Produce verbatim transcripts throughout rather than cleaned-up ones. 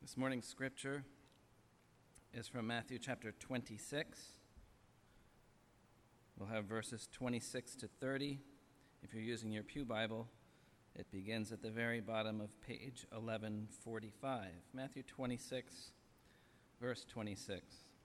This morning's scripture is from Matthew chapter twenty-six. We'll have verses twenty-six to thirty. If you're using your pew Bible, it begins at the very bottom of page eleven forty-five. Matthew twenty-six, verse twenty-six.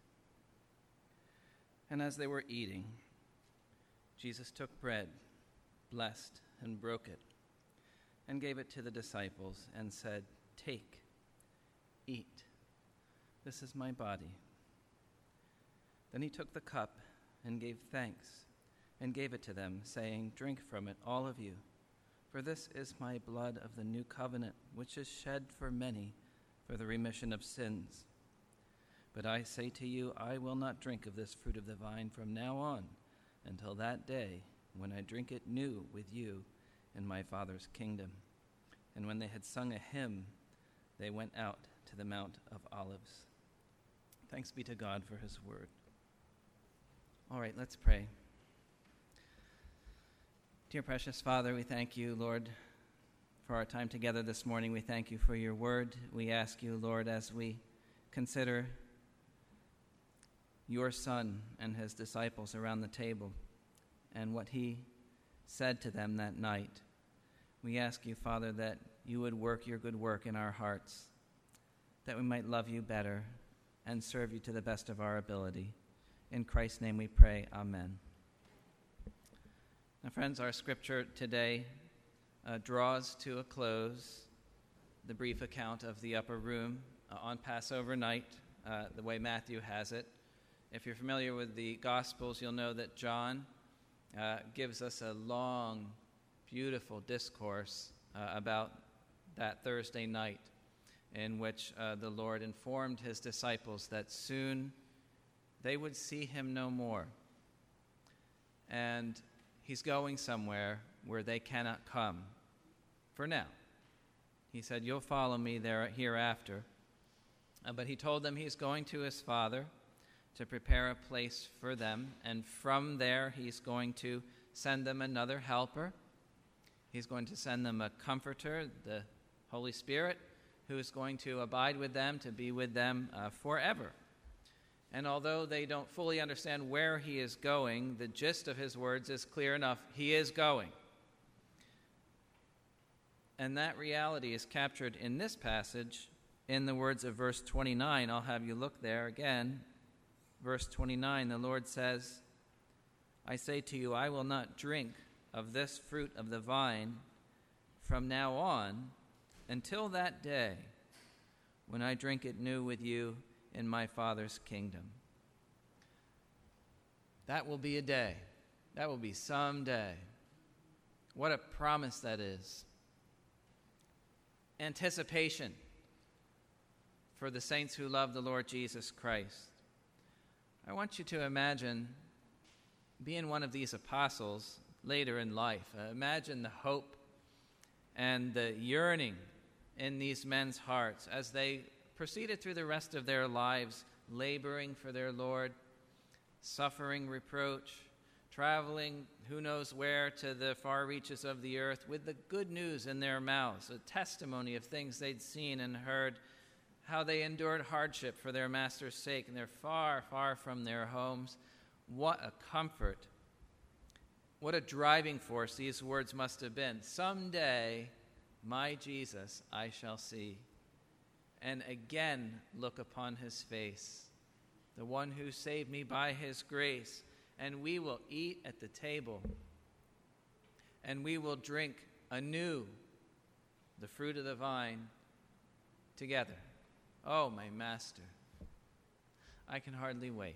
And as they were eating, Jesus took bread, blessed and broke it, and gave it to the disciples and said, "Take, eat. This is my body." Then he took the cup and gave thanks and gave it to them, saying, "Drink from it, all of you, for this is my blood of the new covenant, which is shed for many for the remission of sins. But I say to you, I will not drink of this fruit of the vine from now on until that day when I drink it new with you in my Father's kingdom." And when they had sung a hymn, they went out to the Mount of Olives. Thanks be to God for his word. All right, let's pray. Dear precious Father, we thank you, Lord, for our time together this morning. We thank you for your word. We ask you, Lord, as we consider your Son and his disciples around the table and what he said to them that night, we ask you, Father, that you would work your good work in our hearts, that we might love you better and serve you to the best of our ability. In Christ's name we pray, amen. Now, friends, our scripture today uh, draws to a close the brief account of the upper room uh, on Passover night, uh, the way Matthew has it. If you're familiar with the Gospels, you'll know that John uh, gives us a long, beautiful discourse uh, about that Thursday night, in which uh, the Lord informed his disciples that soon they would see him no more. And he's going somewhere where they cannot come for now. He said, "You'll follow me there hereafter." Uh, but he told them he's going to his Father to prepare a place for them, and from there he's going to send them another helper. He's going to send them a comforter, the Holy Spirit, who is going to abide with them, to be with them uh, forever. And although they don't fully understand where he is going, the gist of his words is clear enough. He is going. And that reality is captured in this passage in the words of verse twenty-nine. I'll have you look there again. Verse twenty-nine, the Lord says, "I say to you, I will not drink of this fruit of the vine from now on until that day when I drink it new with you in my Father's kingdom." That will be a day. That will be someday. What a promise that is. Anticipation for the saints who love the Lord Jesus Christ. I want you to imagine being one of these apostles later in life. Uh, imagine the hope and the yearning in these men's hearts as they proceeded through the rest of their lives, laboring for their Lord, suffering reproach, traveling who knows where to the far reaches of the earth with the good news in their mouths, a testimony of things they'd seen and heard, how they endured hardship for their master's sake, and they're far, far from their homes. What a comfort. What a driving force these words must have been. Someday, my Jesus I shall see, and again look upon his face, the one who saved me by his grace, and we will eat at the table, and we will drink anew the fruit of the vine together. Oh, my Master, I can hardly wait.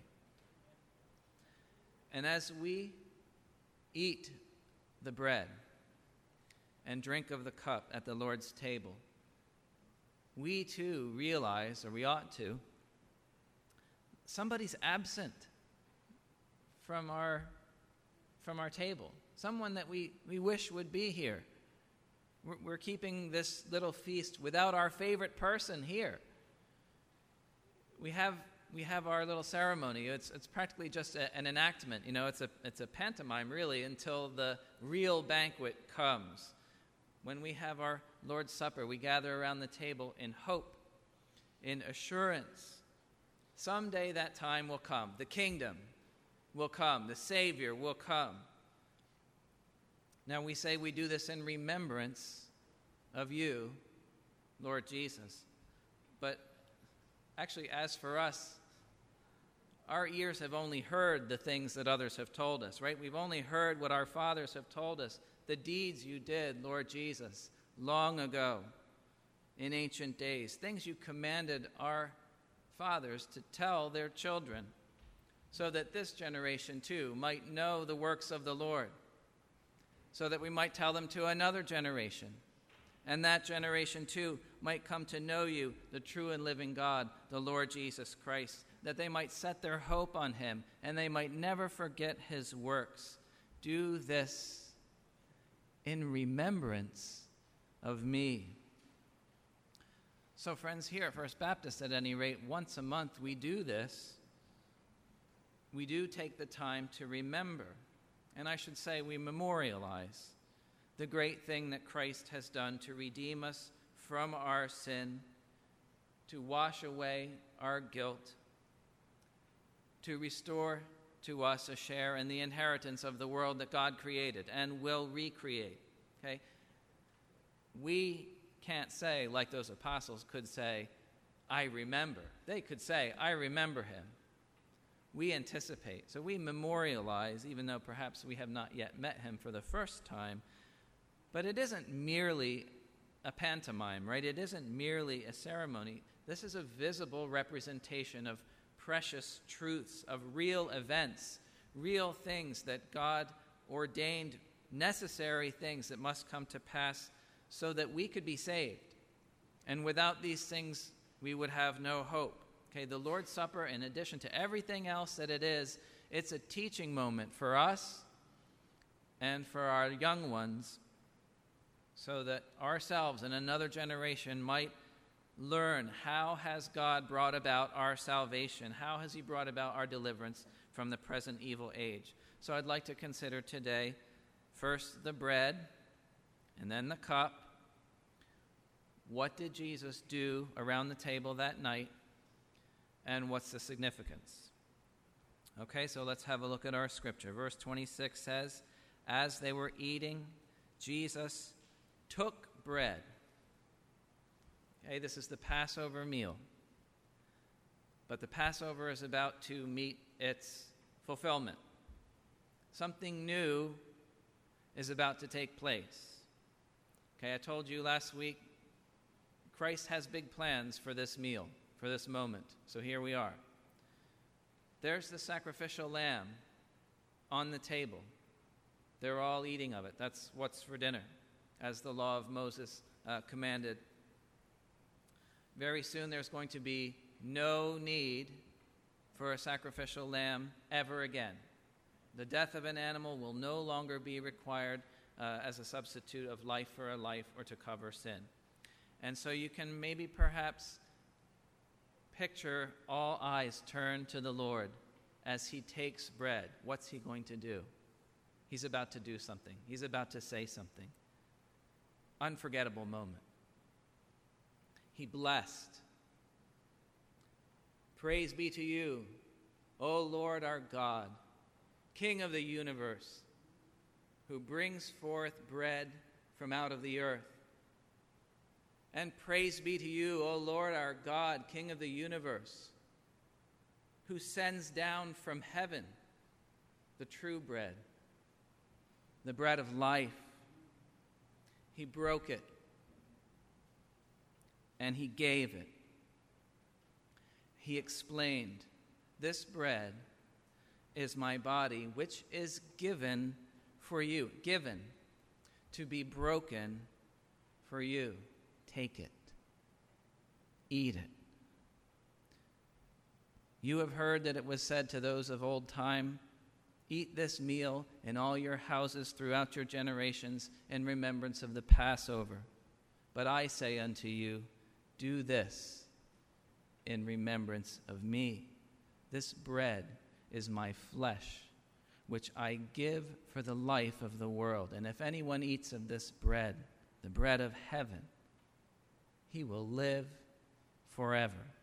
And as we eat the bread and drink of the cup at the Lord's table, we too realize, or we ought to, somebody's absent from our from our table. Someone that we, we wish would be here. We're, we're keeping this little feast without our favorite person here. We have we have our little ceremony. It's it's practically just a, an enactment. You know, it's a it's a pantomime really until the real banquet comes. When we have our Lord's Supper, we gather around the table in hope, in assurance. Someday that time will come. The kingdom will come. The Savior will come. Now we say we do this in remembrance of you, Lord Jesus. But actually, as for us, our ears have only heard the things that others have told us, right? We've only heard what our fathers have told us, the deeds you did, Lord Jesus, long ago in ancient days, things you commanded our fathers to tell their children, so that this generation too might know the works of the Lord, so that we might tell them to another generation, and that generation too might come to know you, the true and living God, the Lord Jesus Christ, that they might set their hope on him, and they might never forget his works. Do this in remembrance of me. So friends, here at First Baptist, at any rate, once a month we do this. We do take the time to remember, and I should say we memorialize the great thing that Christ has done to redeem us from our sin, to wash away our guilt, to restore to us a share in the inheritance of the world that God created and will recreate. Okay? We can't say, like those apostles could say, I remember. They could say, I remember him. We anticipate. So we memorialize, even though perhaps we have not yet met him for the first time. But it isn't merely a pantomime, right? It isn't merely a ceremony. This is a visible representation of precious truths, of real events, real things that God ordained, necessary things that must come to pass so that we could be saved. And without these things, we would have no hope. Okay, the Lord's Supper, in addition to everything else that it is, it's a teaching moment for us and for our young ones, so that ourselves and another generation might learn how has God brought about our salvation, how has he brought about our deliverance from the present evil age. So I'd like to consider today first the bread and then the cup. What did Jesus do around the table that night, and what's the significance? Okay, so let's have a look at our scripture. Verse twenty-six says, as they were eating, Jesus took bread. Okay, this is the Passover meal. But the Passover is about to meet its fulfillment. Something new is about to take place. Okay, I told you last week, Christ has big plans for this meal, for this moment. So here we are. There's the sacrificial lamb on the table. They're all eating of it. That's what's for dinner, as the law of Moses uh, commanded. Very soon there's going to be no need for a sacrificial lamb ever again. The death of an animal will no longer be required uh, as a substitute of life for a life or to cover sin. And so you can maybe perhaps picture all eyes turn to the Lord as he takes bread. What's he going to do? He's about to do something. He's about to say something. Unforgettable moment. He blessed. Praise be to you, O Lord our God, King of the universe, who brings forth bread from out of the earth. And praise be to you, O Lord our God, King of the universe, who sends down from heaven the true bread, the bread of life. He broke it, and he gave it. He explained, this bread is my body, which is given for you, given to be broken for you. Take it. Eat it. You have heard that it was said to those of old time, eat this meal in all your houses throughout your generations in remembrance of the Passover. But I say unto you, do this in remembrance of me. This bread is my flesh, which I give for the life of the world. And if anyone eats of this bread, the bread of heaven, he will live forever.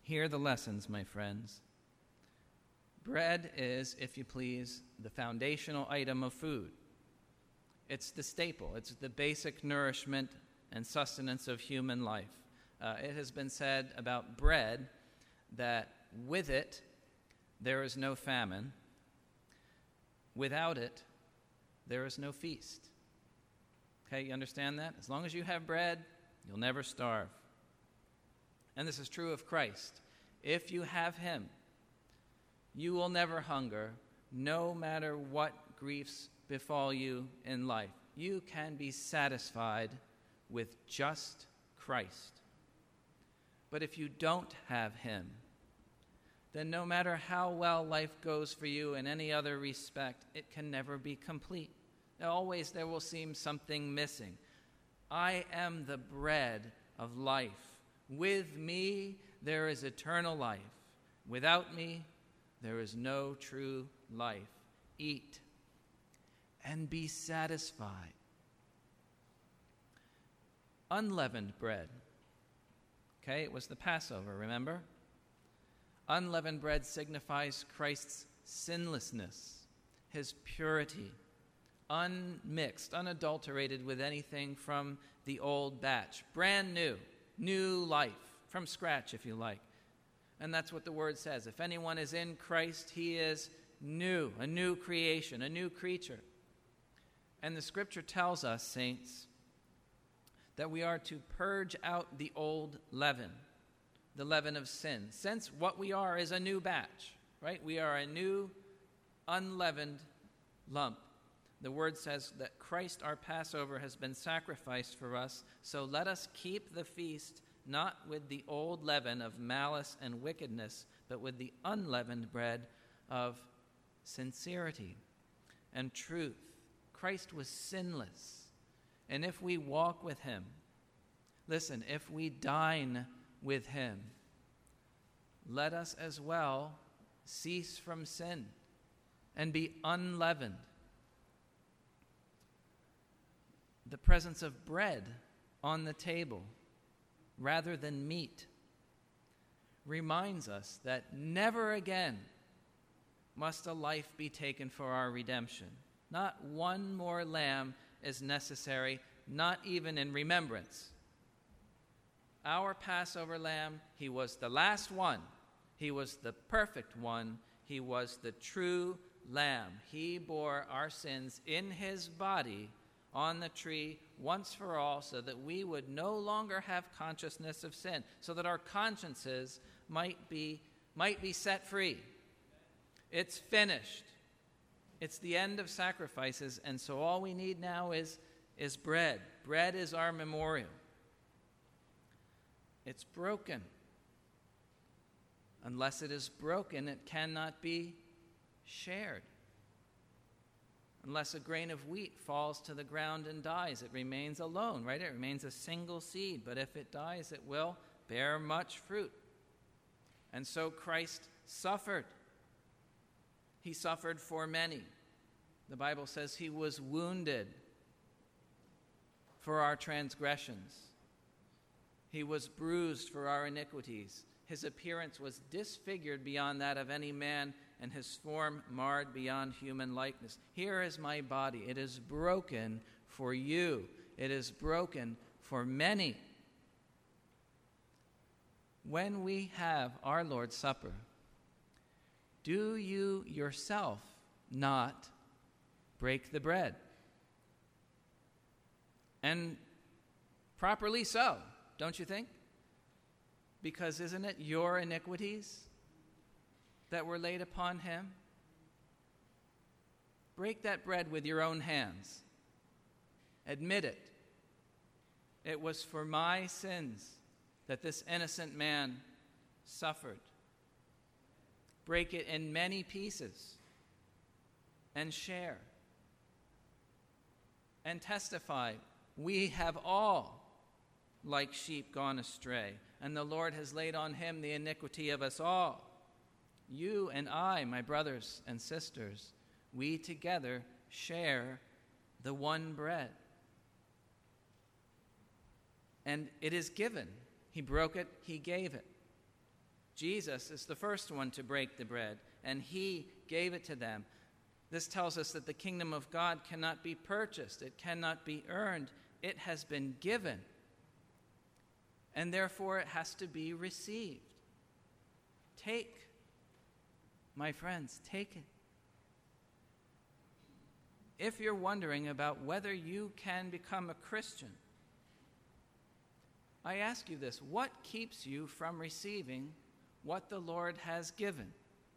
Hear the lessons, my friends. Bread is, if you please, the foundational item of food. It's the staple. It's the basic nourishment and sustenance of human life. Uh, it has been said about bread that with it, there is no famine. Without it, there is no feast. Okay, you understand that? As long as you have bread, you'll never starve. And this is true of Christ. If you have him, you will never hunger, no matter what griefs befall you in life. You can be satisfied with just Christ. But if you don't have him, then no matter how well life goes for you in any other respect, it can never be complete. Always there will seem something missing. I am the bread of life. With me there is eternal life. Without me there is no true life. Eat and be satisfied. Unleavened bread. Okay, it was the Passover, remember? Unleavened bread signifies Christ's sinlessness, his purity, unmixed, unadulterated with anything from the old batch. Brand new, new life, from scratch, if you like. And that's what the word says. If anyone is in Christ, he is new, a new creation, a new creature. And the scripture tells us, saints, that we are to purge out the old leaven, the leaven of sin. Since what we are is a new batch, right? We are a new, unleavened lump. The word says that Christ, our Passover, has been sacrificed for us, so let us keep the feast not with the old leaven of malice and wickedness, but with the unleavened bread of sincerity and truth. Christ was sinless, and if we walk with him, listen, if we dine with him, let us as well cease from sin and be unleavened. The presence of bread on the table rather than meat reminds us that never again must a life be taken for our redemption. Not one more lamb is necessary, not even in remembrance. Our Passover lamb, he was the last one. He was the perfect one. He was the true lamb. He bore our sins in his body on the tree once for all, so that we would no longer have consciousness of sin, so that our consciences might be, might be set free. It's finished. It's the end of sacrifices, and so all we need now is, is bread. Bread is our memorial. It's broken. Unless it is broken, it cannot be shared. Unless a grain of wheat falls to the ground and dies, it remains alone, right? It remains a single seed, but if it dies, it will bear much fruit. And so Christ suffered. He suffered for many. The Bible says he was wounded for our transgressions. He was bruised for our iniquities. His appearance was disfigured beyond that of any man, and his form marred beyond human likeness. Here is my body. It is broken for you. It is broken for many. When we have our Lord's Supper, do you yourself not break the bread? And properly so, don't you think? Because isn't it your iniquities that were laid upon him? Break that bread with your own hands. Admit it. It was for my sins that this innocent man suffered. Break it in many pieces and share. And testify, we have all, like sheep, gone astray, and the Lord has laid on him the iniquity of us all. You and I, my brothers and sisters, we together share the one bread. And it is given. He broke it, he gave it. Jesus is the first one to break the bread, and he gave it to them. This tells us that the kingdom of God cannot be purchased. It cannot be earned. It has been given, and therefore it has to be received. Take, my friends, take it. If you're wondering about whether you can become a Christian, I ask you this: what keeps you from receiving what the Lord has given?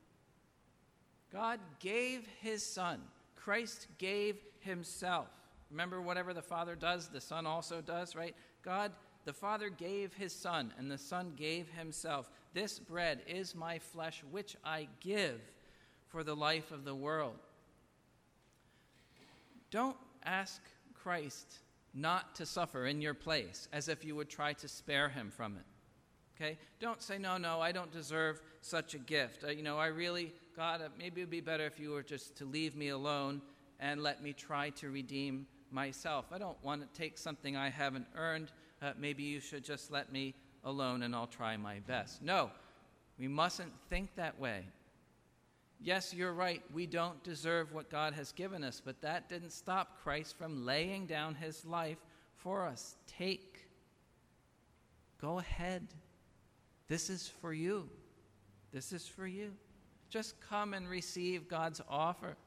God gave his Son. Christ gave himself. Remember, whatever the Father does, the Son also does, right? God, the Father gave his Son, and the Son gave himself. This bread is my flesh, which I give for the life of the world. Don't ask Christ not to suffer in your place as if you would try to spare him from it. Okay? Don't say, no, no, I don't deserve such a gift. Uh, you know, I really, God, uh, maybe it would be better if you were just to leave me alone and let me try to redeem myself. I don't want to take something I haven't earned. Uh, maybe you should just let me alone and I'll try my best. No, we mustn't think that way. Yes, you're right, we don't deserve what God has given us, but that didn't stop Christ from laying down his life for us. Take. Go ahead. This is for you. This is for you. Just come and receive God's offer.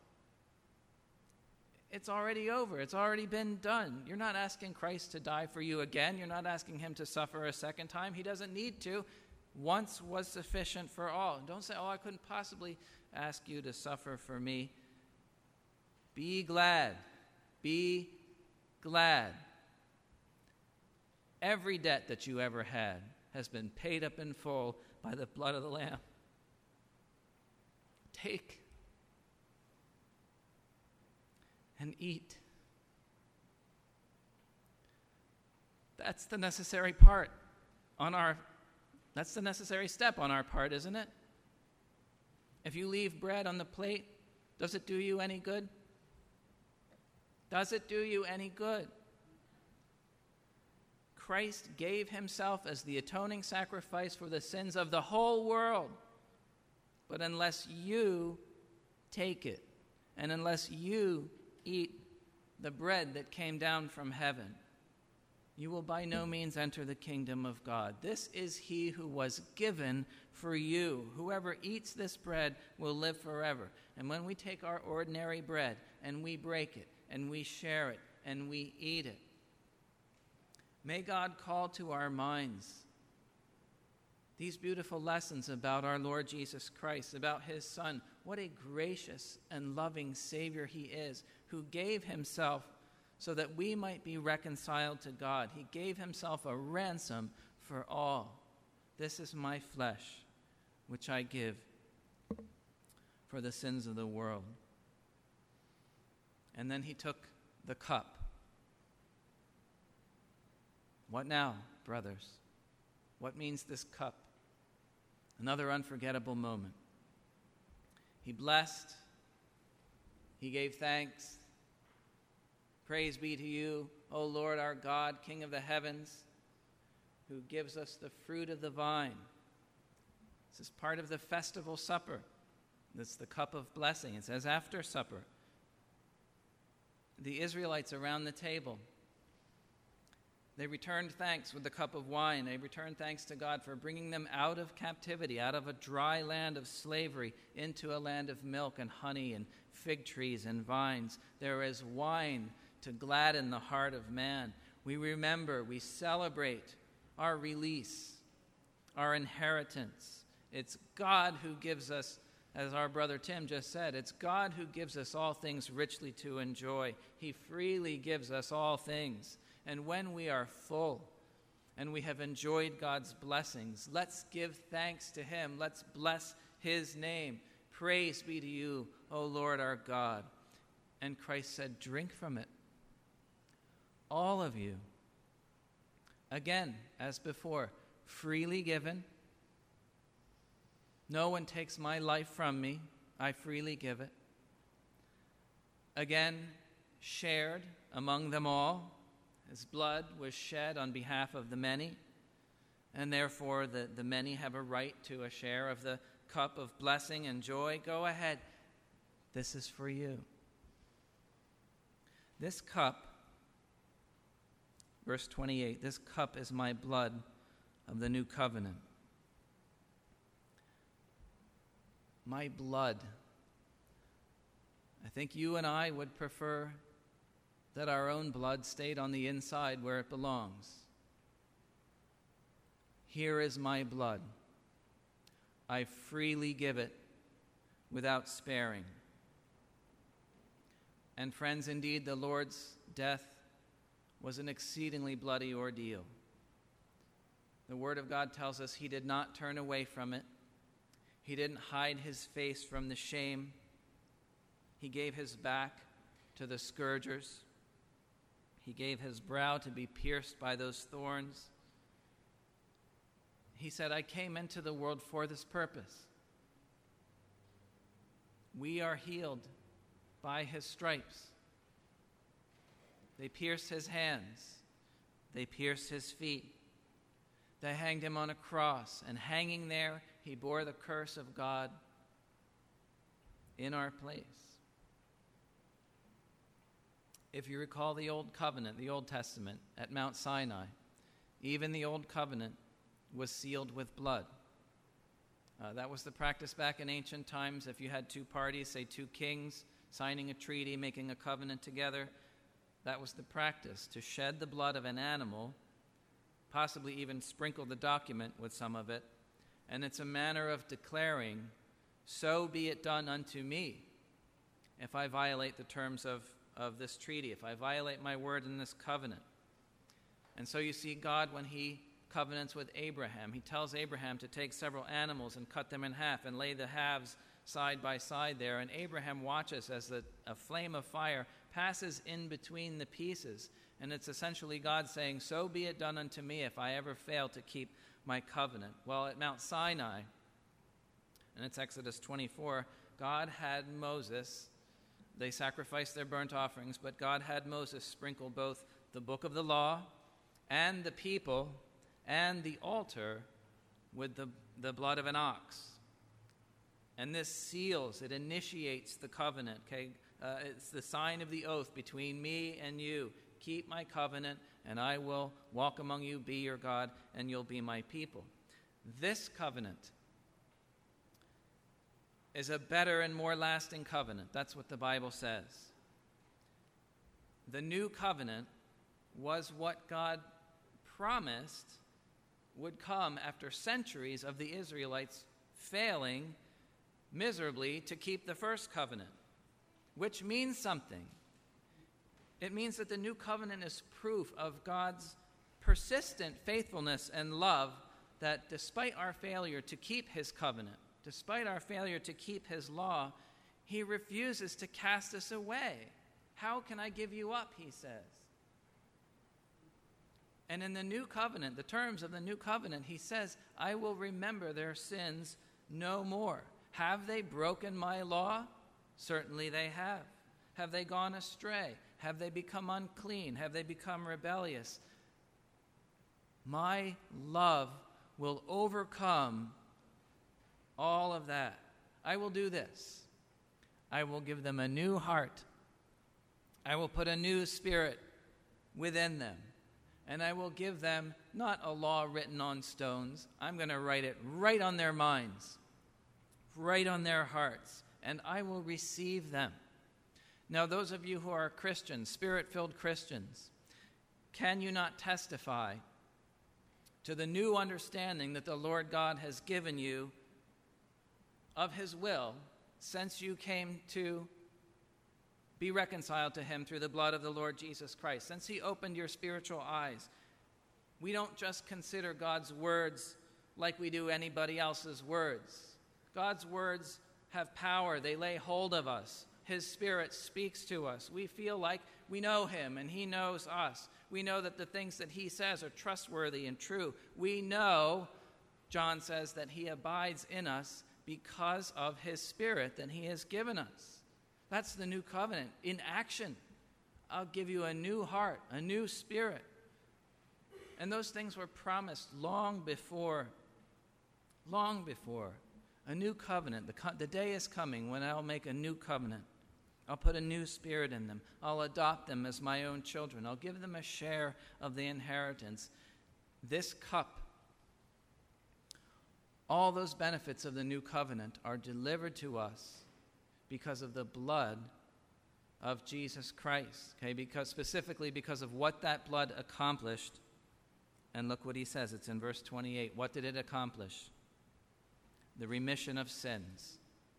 It's already over. It's already been done. You're not asking Christ to die for you again. You're not asking him to suffer a second time. He doesn't need to. Once was sufficient for all. Don't say, oh, I couldn't possibly ask you to suffer for me. Be glad. Be glad. Every debt that you ever had has been paid up in full by the blood of the Lamb. Take and eat. That's the necessary part on our, that's the necessary step on our part, isn't it? If you leave bread on the plate, does it do you any good? Does it do you any good? Christ gave himself as the atoning sacrifice for the sins of the whole world. But unless you take it, and unless you eat the bread that came down from heaven, you will by no means enter the kingdom of God. This is he who was given for you. Whoever eats this bread will live forever. And when we take our ordinary bread and we break it and we share it and we eat it, may God call to our minds these beautiful lessons about our Lord Jesus Christ, about his Son. What a gracious and loving Savior he is, who gave himself so that we might be reconciled to God. He gave himself a ransom for all. This is my flesh, which I give for the sins of the world. And then he took the cup. What now, brothers? What means this cup? Another unforgettable moment. He blessed. He gave thanks. Praise be to you, O Lord our God, King of the heavens, who gives us the fruit of the vine. This is part of the festival supper. That's the cup of blessing. It says after supper. The Israelites around the table, they returned thanks with the cup of wine. They returned thanks to God for bringing them out of captivity, out of a dry land of slavery, into a land of milk and honey and fig trees and vines. There is wine to gladden the heart of man. We remember, we celebrate our release, our inheritance. It's God who gives us, as our brother Tim just said, it's God who gives us all things richly to enjoy. He freely gives us all things. And when we are full and we have enjoyed God's blessings, let's give thanks to him. Let's bless his name. Praise be to you, O Lord our God. And Christ said, drink from it, all of you. Again, as before, freely given. No one takes my life from me. I freely give it. Again, shared among them all. His blood was shed on behalf of the many. and therefore the, the many have a right to a share of the cup of blessing and joy, go ahead. This is for you. This cup, verse twenty-eight, this cup is my blood of the new covenant. My blood. I think you and I would prefer that our own blood stayed on the inside where it belongs. Here is my blood. I freely give it without sparing. And friends, indeed, the Lord's death was an exceedingly bloody ordeal. The Word of God tells us he did not turn away from it. He didn't hide his face from the shame. He gave his back to the scourgers. He gave his brow to be pierced by those thorns. He said, I came into the world for this purpose. We are healed by his stripes. They pierced his hands. They pierced his feet. They hanged him on a cross, and hanging there, he bore the curse of God in our place. If you recall the Old Covenant, the Old Testament, at Mount Sinai, even the Old Covenant was sealed with blood. Uh, that was the practice back in ancient times. If you had two parties, say two kings, signing a treaty, making a covenant together, that was the practice, to shed the blood of an animal, possibly even sprinkle the document with some of it, and it's a manner of declaring, so be it done unto me if I violate the terms of, of this treaty, if I violate my word in this covenant. And so you see God, when he covenants with Abraham, he tells Abraham to take several animals and cut them in half and lay the halves side by side there, and Abraham watches as the, a flame of fire passes in between the pieces, and it's essentially God saying, so be it done unto me if I ever fail to keep my covenant. Well, at Mount Sinai, and it's Exodus twenty-four, God had Moses, they sacrificed their burnt offerings, but God had Moses sprinkle both the book of the law and the people and the altar with the, the blood of an ox. And this seals, it initiates the covenant, okay? Uh, it's the sign of the oath between me and you. Keep my covenant, and I will walk among you, be your God, and you'll be my people. This covenant is a better and more lasting covenant. That's what the Bible says. The new covenant was what God promised would come after centuries of the Israelites failing miserably to keep the first covenant, which means something. It means that the new covenant is proof of God's persistent faithfulness and love, that despite our failure to keep his covenant, despite our failure to keep his law, he refuses to cast us away. How can I give you up, he says. And in the new covenant, the terms of the new covenant, he says, I will remember their sins no more. Have they broken my law? Certainly they have. Have they gone astray? Have they become unclean? Have they become rebellious? My love will overcome all of that. I will do this. I will give them a new heart. I will put a new spirit within them. And I will give them not a law written on stones. I'm going to write it right on their minds, right on their hearts, and I will receive them. Now, those of you who are Christians, Spirit-filled Christians, can you not testify to the new understanding that the Lord God has given you of his will since you came to be reconciled to him through the blood of the Lord Jesus Christ, since he opened your spiritual eyes? We don't just consider God's words like we do anybody else's words. God's words have power. They lay hold of us. His Spirit speaks to us. We feel like we know him and he knows us. We know that the things that he says are trustworthy and true. We know, John says, that he abides in us because of his Spirit that he has given us. That's the new covenant in action. I'll give you a new heart, a new spirit. And those things were promised long before, long before. A new covenant. The, co- the day is coming when I'll make a new covenant. I'll put a new spirit in them. I'll adopt them as my own children. I'll give them a share of the inheritance. This cup, all those benefits of the new covenant are delivered to us because of the blood of Jesus Christ. Okay, because specifically because of what that blood accomplished. And look what he says. It's in verse twenty-eight. What did it accomplish? The remission of sins.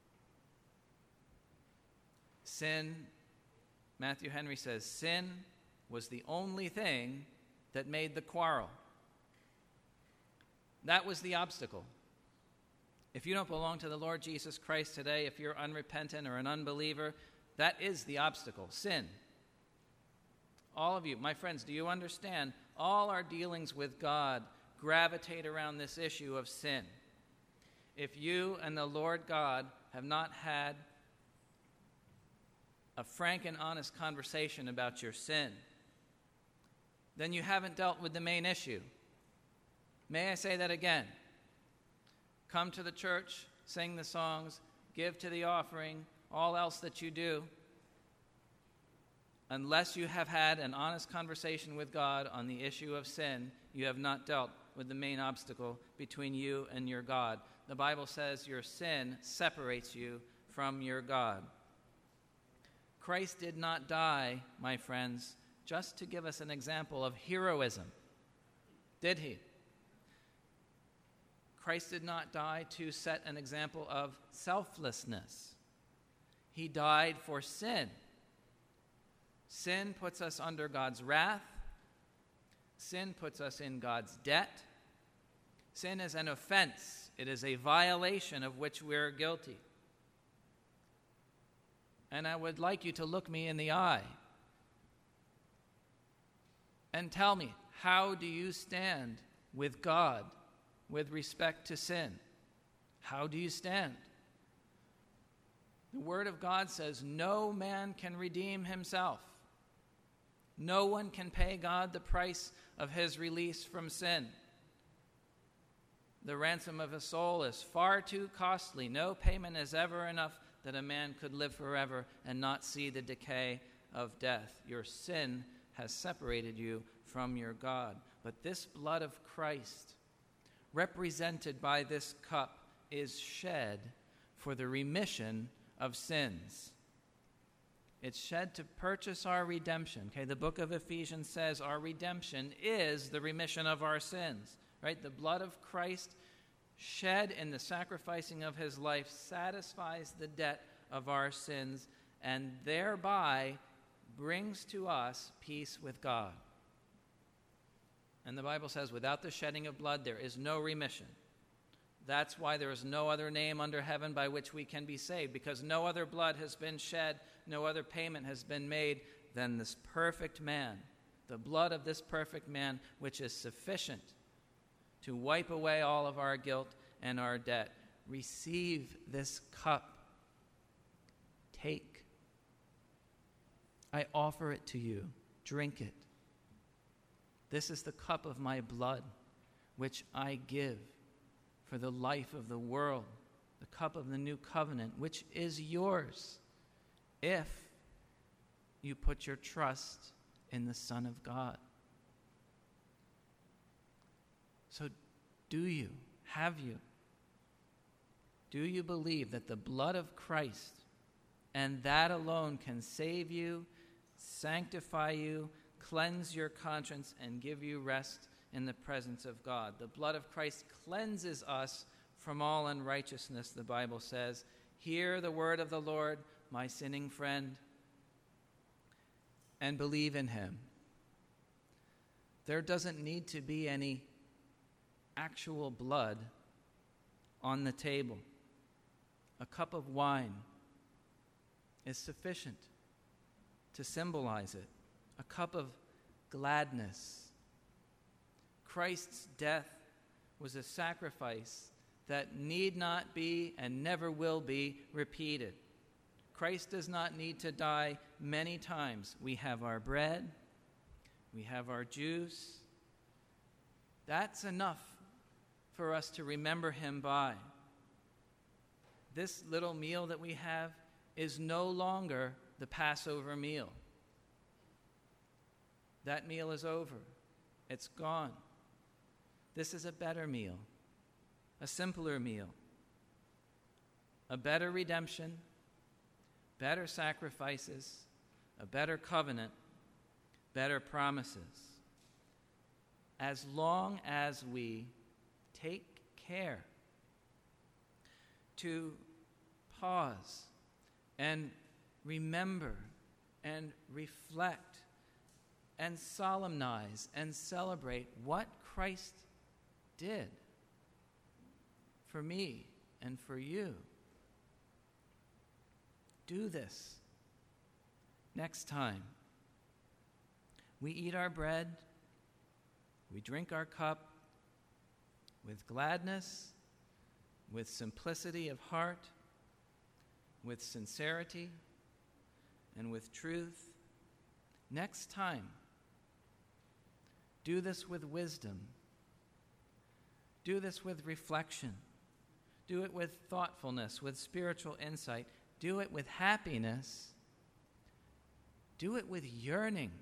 Sin, Matthew Henry says, sin was the only thing that made the quarrel. That was the obstacle. If you don't belong to the Lord Jesus Christ today, if you're unrepentant or an unbeliever, that is the obstacle, sin. All of you, my friends, do you understand? All our dealings with God gravitate around this issue of sin. If you and the Lord God have not had a frank and honest conversation about your sin, then you haven't dealt with the main issue. May I say that again? Come to the church, sing the songs, give to the offering, all else that you do. Unless you have had an honest conversation with God on the issue of sin, you have not dealt with the main obstacle between you and your God. The Bible says your sin separates you from your God. Christ did not die, my friends, just to give us an example of heroism, did he? Christ did not die to set an example of selflessness. He died for sin. Sin puts us under God's wrath. Sin puts us in God's debt. Sin is an offense. It is a violation of which we're guilty. And I would like you to look me in the eye and tell me, how do you stand with God with respect to sin? How do you stand? The Word of God says no man can redeem himself. No one can pay God the price of his release from sin. The ransom of a soul is far too costly. No payment is ever enough that a man could live forever and not see the decay of death. Your sin has separated you from your God. But this blood of Christ, represented by this cup, is shed for the remission of sins. It's shed to purchase our redemption. Okay, the book of Ephesians says our redemption is the remission of our sins. Right? The blood of Christ shed in the sacrificing of his life satisfies the debt of our sins and thereby brings to us peace with God. And the Bible says without the shedding of blood there is no remission. That's why there is no other name under heaven by which we can be saved, because no other blood has been shed, no other payment has been made than this perfect man, the blood of this perfect man, which is sufficient to wipe away all of our guilt and our debt. Receive this cup. Take. I offer it to you. Drink it. This is the cup of my blood, which I give for the life of the world, the cup of the new covenant, which is yours if you put your trust in the Son of God. So do you, have you, do you believe that the blood of Christ and that alone can save you, sanctify you, cleanse your conscience, and give you rest in the presence of God? The blood of Christ cleanses us from all unrighteousness, the Bible says. Hear the word of the Lord, my sinning friend, and believe in him. There doesn't need to be any actual blood on the table. A cup of wine is sufficient to symbolize it. A cup of gladness. Christ's death was a sacrifice that need not be and never will be repeated. Christ does not need to die many times. We have our bread, we have our juice, That's enough for us to remember him by. This little meal that we have is no longer the Passover meal. That meal is over. It's gone. This is a better meal, a simpler meal, a better redemption, better sacrifices, a better covenant, better promises. As long as we take care to pause and remember and reflect and solemnize and celebrate what Christ did for me and for you. Do this next time. We eat our bread, we drink our cup with gladness, with simplicity of heart, with sincerity, and with truth. Next time, do this with wisdom. Do this with reflection. Do it with thoughtfulness, with spiritual insight. Do it with happiness. Do it with yearning.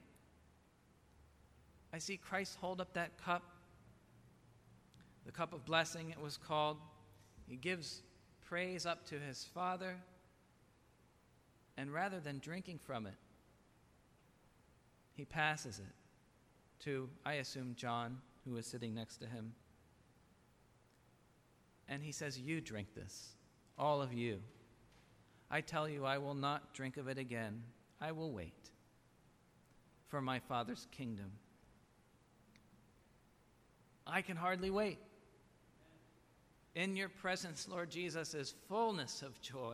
I see Christ hold up that cup, the cup of blessing it was called. He gives praise up to his Father, and rather than drinking from it, he passes it to, I assume, John, who was sitting next to him. And he says, "You drink this, all of you. I tell you, I will not drink of it again. I will wait for my Father's kingdom." I can hardly wait. In your presence, Lord Jesus, is fullness of joy.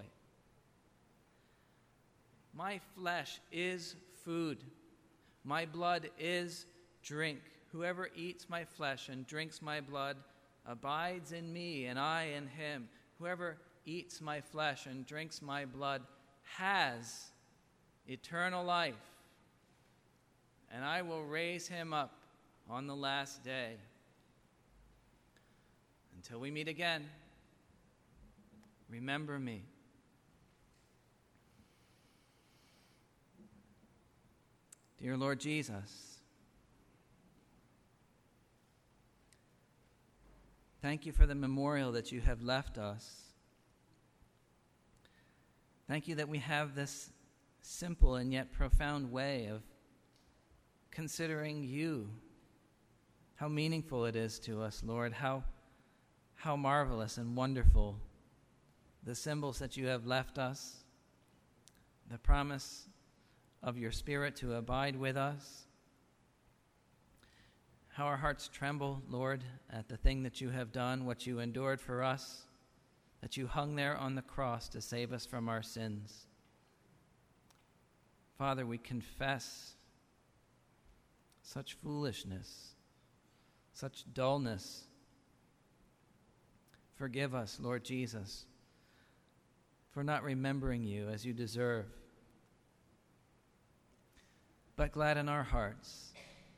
My flesh is food. My blood is drink. Whoever eats my flesh and drinks my blood abides in me, and I in him. Whoever eats my flesh and drinks my blood has eternal life, and I will raise him up on the last day. Until we meet again, remember me. Dear Lord Jesus, thank you for the memorial that you have left us. Thank you that we have this simple and yet profound way of considering you. How meaningful it is to us, Lord. How, how marvelous and wonderful the symbols that you have left us, the promise of your Spirit to abide with us. How our hearts tremble, Lord, at the thing that you have done, what you endured for us, that you hung there on the cross to save us from our sins. Father, we confess such foolishness, such dullness. Forgive us, Lord Jesus, for not remembering you as you deserve. But gladden our hearts.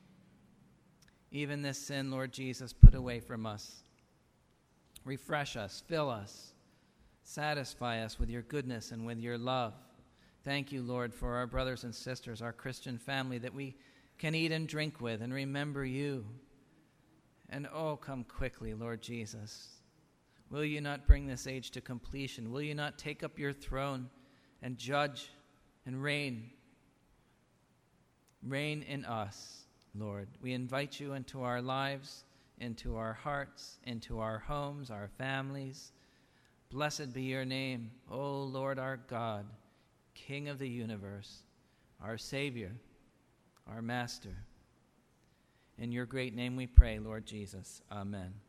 Even this sin, Lord Jesus, put away from us. Refresh us, fill us, satisfy us with your goodness and with your love. Thank you, Lord, for our brothers and sisters, our Christian family, that we can eat and drink with and remember you. And oh, come quickly, Lord Jesus. Will you not bring this age to completion? Will you not take up your throne and judge and reign? Reign in us, Lord. We invite you into our lives, into our hearts, into our homes, our families. Blessed be your name, O Lord our God, King of the universe, our Savior, our Master. In your great name we pray, Lord Jesus. Amen.